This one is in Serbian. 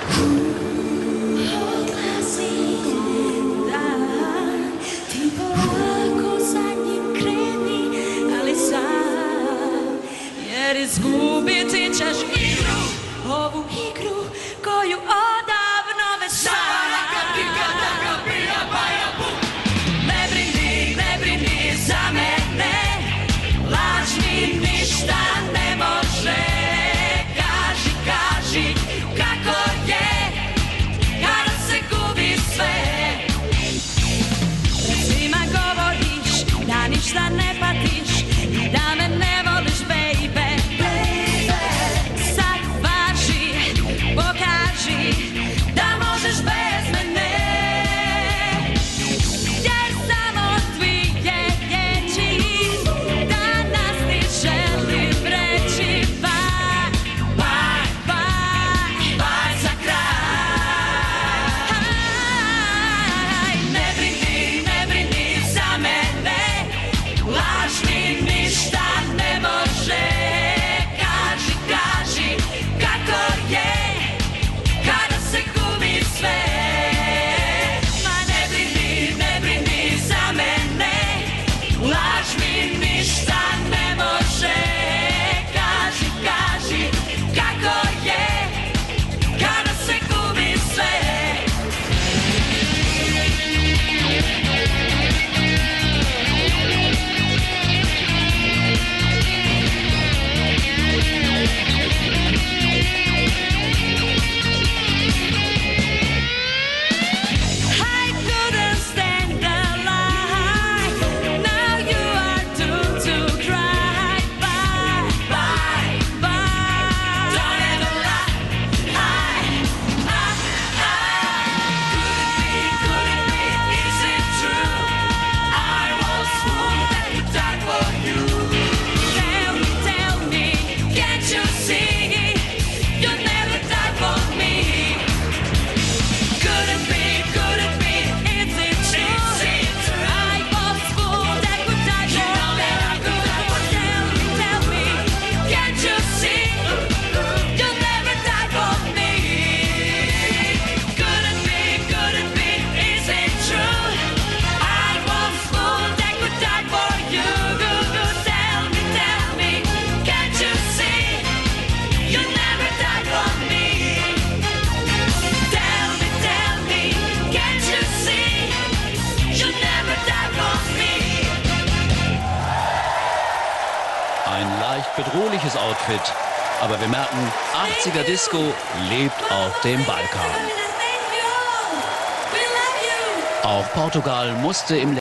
Izgubiti ćeš igru, ovu igru koju odavno već ne brini za mene, laž mi ništa ne može. Kaži kako je kada se gubi sve. Svima govoriš da ništa ne patiš i da me ne voliš, baby. Da možeš bez mene, jer samo dvije riječi danas ti želim reći. Bye, bye, bye, bye za kraj. Ne brini za mene, laž mi ništa ne može. Kaži kako je kada se gubi sve. Ma ne brini za mene, laž mi ništa ne može. Kaži kako je kada se gubi sve. Ein leicht bedrohliches Outfit, aber wir merken, 80er Disco lebt auf dem Balkan. Auch Portugal musste im